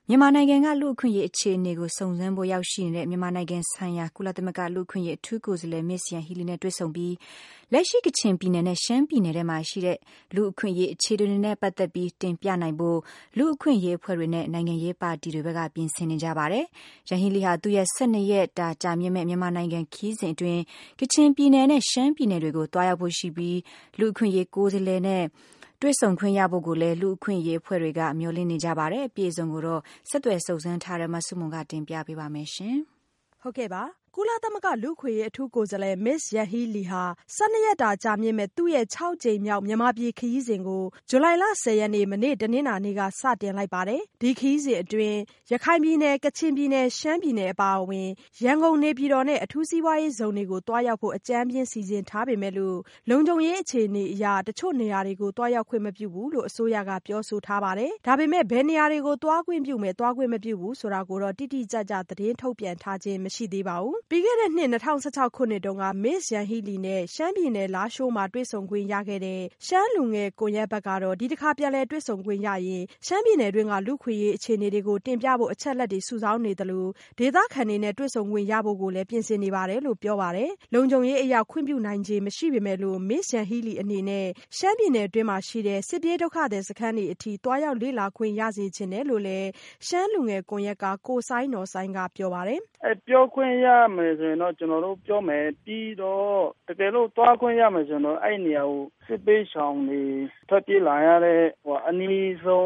မြန်မာနိုင်ငံကလူ့အခွင့်အရေးအခြေအနေကိုစုံစမ်းဖို့ရောက်ရှိနေတဲ့မြန်မာနိုင်ငံဆိုင်ရာကုလသမဂ္ဂလူ့အခွင့်အရေးအထူးကိုယ်စားလှယ် Ms. Yanghee Lee နဲ့တွေ့ဆုံပြီးလက်ရှိကချင်ပြည်နယ်နဲ့ရှမ်းပြည်နယ်ထဲမှာရှိတဲ့လူ့အခွင့်အရေးအခြေအနေတွေနဲ့ပတ်သက်ပြီးတင်ပြနိုင်ဖို့လူ့အခွင့်အရေးအဖွဲ့တွေနဲ့နိုင်ငံရေးပါတီတွေဘက်ကပြင်ဆင်နေကြပါတယ်။ Yanghee Lee ဟာသူ့ရဲ့12 ရက်တာကြာမြင့်မဲ့မြန်မာနိုင်ငံခရီးစဉ်အတွင်းကချင်ပြည်နယ်နဲ့ရှမ်းပြည်နယ်တွေကိုတွားရောက်ဖို့ရှိပြီးလူ့အခွင့်အရေးကိုယ်စားလှယ်နဲ့တွေ့ဆုံခွင့်ရဖို့ကိုလည်းလူ့အခွင့်အရေးအဖွဲ့တွေကမျှော်လင့်နေကြပါတယ်။အပြည့်အစုံကိုတော့ဆက်သွယ်စုံစမ်းထားတဲ့မဆုမွန်ကတင်ပြပေးပါမယ်ရှင်။ဟုတ်ကဲ့ပါကုလသမဂ္ဂလူ့အခွင့်အရေးအထူးကိုယ်စားလှယ် Ms. Yanghee Lee ဟာ12 ရက်တာကြာမြင့်မဲ့သူ့ရဲ့6ကြိမ်မြောက်မြန်မာပြည်ခရီးစဉ်ကိုဇူလိုင်လ10 ရက်နေ့မနေ့တနင်္လာနေ့ကစတင်လိုက်ပါတယ်။ဒီခရီးစဉ်အတွင်းရခိုင်ပြည်နယ်ကချင်ပြည်နယ်ရှမ်းပြည်နယ်အပါအဝင်ရန်ကုန်နေပြည်တော်နဲ့အထူးစီးပွားရေးဇုန်တွေကိုတွားရောက်ဖို့အကြမ်းပြင်းစီစဉ်ထားပေမဲ့လို့လုံခြုံရေးအခြေအနေအရတချို့နေရာတွေကိုတွားရောက်ခွင့်မပြုဘူးလို့အစိုးရကပြောဆိုထားပါတယ်။ဒါပေမဲ့ဘယ်နေရာတွေကိုတွားခွင့်ပြုမယ်တွားခွင့်မပြုဘူးဆိုတာကိုတော့တိတိကျကျသတင်းထုတ်ပြန်ထားခြင်းမရှိသေးပါဘူး။ပြီးခဲ့တဲ့နှစ်2016ခုနှစ်တုန်းက Ms. Yanghee Lee နဲ့ရှမ်းပြည်နယ်လားရှိုးမှာတွေ့ဆုံခွင့်ရခဲ့တဲ့ရှမ်းလူငယ်ကွန်ရက်ဘက်ကတော့ဒီတစ်ခါပြန်လည်တွေ့ဆုံခွင့်ရရင်ရှမ်းပြည်နယ်တွင်းကလူ့ခွင့်ရေးအခြေအနေတွေကိုတင်ပြဖို့အချက်လက်တွေစုဆောင်းနေတယ်လို့ဒေသခံတွေနဲ့တွေ့ဆုံခွင့်ရဖို့ကိုလည်းပြင်ဆင်နေပါတယ်လို့ပြောပါတယ်။လုံခြုံရေးအရာခွင့်ပြုနိုင်ခြင်းမရှိပေမဲ့လို့ Ms. Yanghee Lee အနေနဲ့ရှမ်းပြည်နယ်တွင်းမှာရှိတဲ့စစ်ပြေးဒုက္ခသည်စခန်းတွေအထိတွားရောက်လေ့လာခွင့်ရစေချင်တယ်လို့လည်းရှမ်းလူငယ်ကွန်ရက်ကကိုစိုင်းနော်စိုင်းကပြောပါတယ်။ပြောခွင့်ရမယ်ဆိုရင်တော့ကျွန်တော်တို့ပြောမယ်ပြီးတော့တကယ်လို့တွားခွင့်ရမယ်ဆိုတော့အဲ့နေရာကိုစစ်ပေးဆောင်နေထွက်ပြေးလာရတဲ့အနည်းဆုံး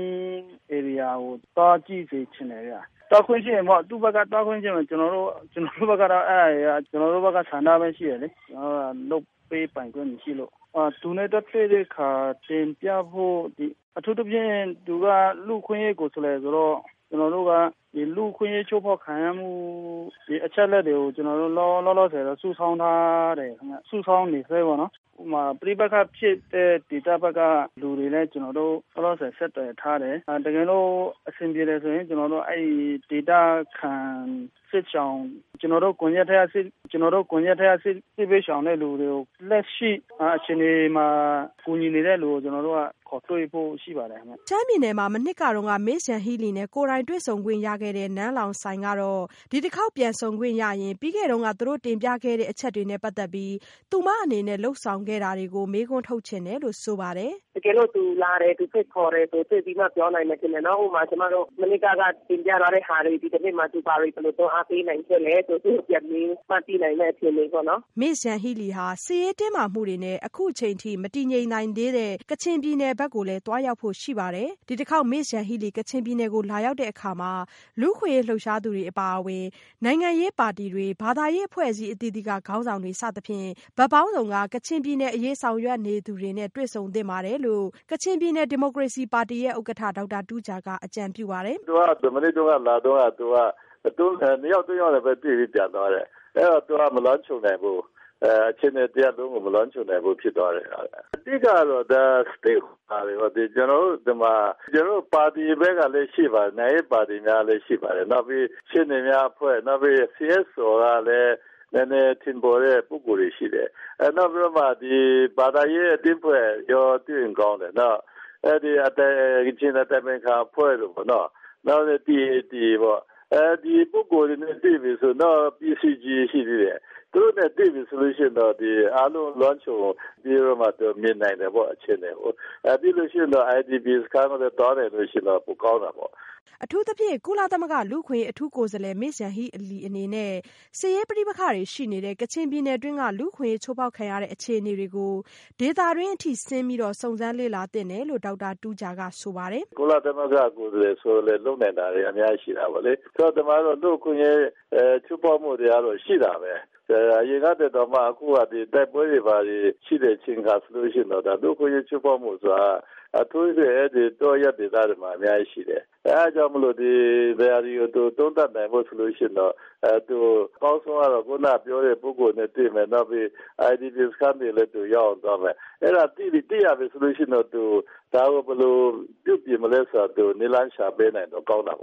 area ကိုတွားကြည့်စေချင်တယ်ဗျ။တွားခွင့်ရှိရင်ပေါ့သူ့ဘက်ကတွားခွင့်ရှိရင်ကျွန်တော်တို့ဘက်ကတော့အဲ့ဒါကျွန်တော်တို့ဘက်ကဆန္ဒပဲရှိရလေ။လုပ်ပေးပိုင်ခွင့်မရှိလို့သူနဲ့တက်တဲ့ခါတင်ပြဖို့ဒီအထူးသဖြင့်သူကလူခွင့်ရေးကိုဆိုလဲဆိုတော့ကျွန်တော်တို့ကဒီလူခွင့်ရေးချိုးဖောက်ခံရမှုဒီအချက်လက်တွေကိုကျွန်တော်တို့လောဆယ်တော့စုဆောင်းထားတယ်ခင်ဗျစုဆောင်းနေသေးပါတော့ဥမာပြိပခဖြစ်တဲ့ဒေတာဘက်ကလူတွေလည်းကျွန်တော်တို့လောဆယ်ဆက်သွယ်ထားတယ်တကယ်လို့အဆင်ပြေတယ်ဆိုရင်ကျွန်တော်တို့အဲ့ဒေတာခံစစ်ဆောင်ကျွန်တော်တို့ကွန်ရက်ထဲကစစ်ပေးဆောင်တဲ့လူတွေကိုလက်ရှိအခြေအနေမှာကူညီနေတဲ့လူကိုကျွန်တော်တို့ကခေါ်တွေ့ဖို့ရှိပါတယ်ခင်ဗျရှမ်းပြည်နယ်မှာမနှစ်ကတော့ Ms. Yanghee Lee နဲ့ကိုယ်တိုင်တွေ့ဆုံခွင့်ရခဲ့တဲ့နန်းလောင်ဆိုင်ကတော့ဒီတစ်ခေါက်ပြန်ဆုံခွင့်ရရင်ပြီးခဲ့တော့ကသူတို့တင်ပြခဲ့တဲ့အချက်တွေနဲ့ပတ်သက်ပြီးသူမအနေနဲ့လှုပ်ဆောင်ခဲ့တာတွေကိုမေးခွန်းထုတ်ချင်တယ်လို့ဆိုပါတယ်တကယ်လို့သူလာတယ်သူဖိတ်ခေါ်တယ်သူသိပြီးမှပြောနိုင်မယ်ထင်တယ်နော်ဟိုမှာကျွန်တော်တို့မနေ့ကတင်ပြလာတဲ့ဟာတွေဒီတစ်နေ့မှသူပါရီဘယ်လိုတော့အားပေးနိုင်ခဲ့လဲသူပြန်ပြီးမှတည်နိုင်တဲ့အဖြစ်လေးပေါ့နော် Ms. Yanghee Lee ဟာစစ်ရေးတင်းမာမှုတွေနဲ့အခုချိန်ထိမတည်ငြိမ်နိုင်သေးတဲ့ကချင်ပြည်နယ်ဘက်ကိုလည်းတွားရောက်ဖို့ရှိပါတယ်ဒီတစ်ခေါက် Ms. Yanghee Lee ကချင်ပြည်နယ်ကိုလာရောက်တဲ့အခါမှာလူ့ခွင့်ရေးလှုပ်ရှားသူတွေအပါအဝင်နိုင်ငံရေးပါတီတွေဘာသာရေးအဖွဲ့အစည်းအသီးသီးကခေါင်းဆောင်တွေစသဖြင့်ဗတ်ပေါင်းစုံကကချင်ပြည်နယ်အရေးဆောင်ရွက်နေသူတွေနဲ့တွေ့ဆုံသင့်ပါတယ်လို့ကချင်ပြည်နယ်ဒီမိုကရေစီပါတီရဲ့ဥက္ကဋ္ဌဒေါက်တာတူးဂျာကအကြံပြုပါတယ်သူကမနေ့တုန်းကလာတော့သူကနှစ်ယောက်လည်းပဲတွေ့ပြီးပြန်သွားတယ်အဲ့တော့သူကမလွန်ချုံနိုင်ဘူးအချင်းနဲ့တရားလုံးကိုမလွန်ချုံနိုင်ဘူးဖြစ်သွားတယ်အတိကတော့ဒါ state ပါတယ်ကျွန်တော်တို့ပါတီဘက်ကလည်းရှိပါတယ်နိုင်ပါတီများလည်းရှိပါတယ်နောက်ပြီးရှင်းနေများအဖွဲ့နောက်ပြီး CSO ကလည်းနည်းနည်းထင်ပေါ်တဲ့ပုံကိုယ်ရှိတယ်နောက်ပြီးမှဒီဘာသာရေးအတင်းဖွဲ့ရောတွေ့ရင်ကောင်းတယ်နော်အဲ့ဒီအတဲ့ချင်းတဲ့ပင်ခါဖွဲ့လို့ပေါ့နော်နောက်ဒီပေါ့ဒီပုံကိုယ်တွေနဲ့တွေ့ပြီဆိုတော့ PCG ရှိသေးတယ်သူတို့နဲ့တွေ့ပြီဆိုလို့ရှိရင်တော့ဒီအားလုံးလွန်ချုံဒီရမှာတော့မြင်နိုင်တယ်ပေါ့အချင်းနဲ့ဒီလိုရှိရင်တော့ IDP စခန်းတွေတော့တယ်လို့ရှိရင်တော့ပိုကောင်းတာပေါ့အထူးသဖြင့်ကုလသမဂ္ဂလူ့ခွင့်အထူးကိုယ်စားလှယ် Ms. Yanghee Lee အနေနဲ့စစ်ရေးပဋိပက္ခတွေရှိနေတဲ့ကချင်ပြည်နယ်တွင်းကလူ့ခွင့်ချိုးဖောက်ခံရတဲ့အခြေအနေတွေကိုဒေသတွင်းအထိဆင်းပြီးတော့စုံစမ်းလေ့လာသင့်တယ်လို့ဒေါက်တာတူးဂျာကဆိုပါတယ်ကုလသမဂ္ဂကိုယ်စားလှယ်ဆိုလည်းလုံနိုင်တာတွေအများကြီးရှိတာပါလေဆိုတော့ဒီမှာတော့လူ့ခွင့်ချိုးဖောက်မှုတွေအားလို့ရှိတာပဲရေကားတဲ့တော့မှအခုကဒီတိုက်ပွဲတွေပါရှိတဲ့ချင်းကဆိုလို့ရှိရင်တော့ဒါလူ့ခွင့်ချိုးဖောက်မှုဆိုတာအထူးဆိုအဲ့ဒီတော့ရတဲ့သားတွေမှာအများကြီးရှိတယ်အဲအကြောင်းမလို့ဒီဘယ်အရီကိုသုံးသပ်နိုင်ဖို့ဆိုလို့ရှိရင်တော့သူကောင်းဆုံးကတော့ခုနပြောတဲ့ပုဂ္ဂိုလ်နဲ့တွေ့မယ်နောက်ပြီး IDP စခန်းတွေလည်းသူရောက်အောင်သွားမယ်အဲ့ဒါတိရပြီဆိုလို့ရှိရင်တော့သူဒါကိုဘယ်လိုပြုပြင်မလဲဆိုတော့သူနေလန်းရှာပေးနိုင်တော့ကောင်းတာပေါ့ဗျ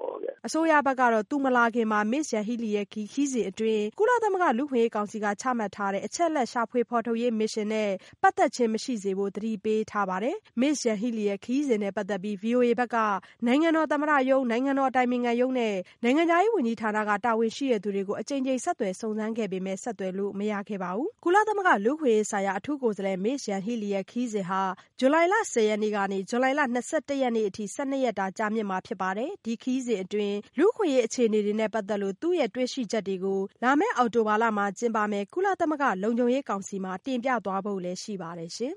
အစိုးရဘက်ကတော့သူမလာခင်မှာ Ms. Yanghee Lee ရဲ့ခရီးစဉ်အတွင်းကုလသမဂ္ဂလူ့အခွင့်အရေးကောင်စီကချမှတ်ထားတဲ့အချက်လက်ရှာဖွေဖော်ထုတ်ရေးမစ်ရှင်နဲ့ပတ်သက်ခြင်းမရှိစေဖို့သတိပေးထားပါတယ်။ Ms. Yanghee Lee ရဲ့ခရီးစဉ်နဲ့ပတ်သက်ပြီး VOA ဘက်ကနိုင်ငံတော်သမ္မတရုံး၊ နိုင်ငံတော်အတိုင်ပင်ခံရုံးနဲ့နိုင်ငံခြားရေးဝန်ကြီးဌာနကတာဝန်ရှိသူတွေကိုအကြိမ်ကြိမ်ဆက်သွယ်စုံစမ်းခဲ့ပေမဲ့ဆက်သွယ်လို့မရခဲ့ပါဘူး။ ကုလသမဂ္ဂလူ့အခွင့်အရေးဆိုင်ရာအထူးကိုယ်စားလှယ် Ms. Yanghee Lee ရဲ့ခရီးစဉ်ဟာ ဇူလိုင်လ 10 ရက်နေ့ကနေ ဇူလိုင်လ 21 ရက်နေ့အထိ 12 ရက်တာကြာမြင့်မှာဖြစ်ပါတယ်။ ဒီခရီးစဉ်အတွင်းလူ့အခွင့်အရေးအခြေအနေတွေနဲ့ပတ်သက်လို့သူ့ရဲ့တွေ့ရှိချက်တွေကိုလာမယ့်အောက်တိုဘာလမှာကျင်းပမယ့်ကုလသမဂ္ဂလုံခြုံရေးကောင်စီမှာတင်ပြသွားဖို့လည်းရှိပါတယ်ရှင်